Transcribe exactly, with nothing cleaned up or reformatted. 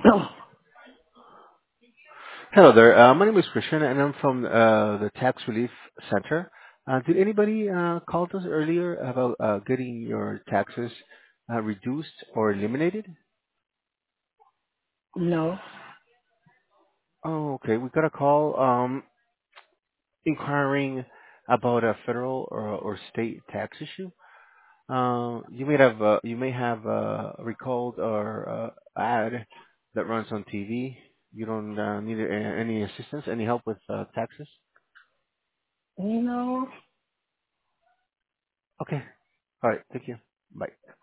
Hello there. Uh, my name is Christian, and I'm from uh, the Tax Relief Center. Uh, did anybody uh, call us earlier about uh, getting your taxes uh, reduced or eliminated? No. Oh, okay. We got a call um, inquiring about a federal or, or state tax issue. Uh, you may have uh, you may have uh, recalled our uh, ad that runs on T V. You don't uh, need uh, any assistance, any help with uh, taxes? You know, Okay. All right. Thank you. Bye.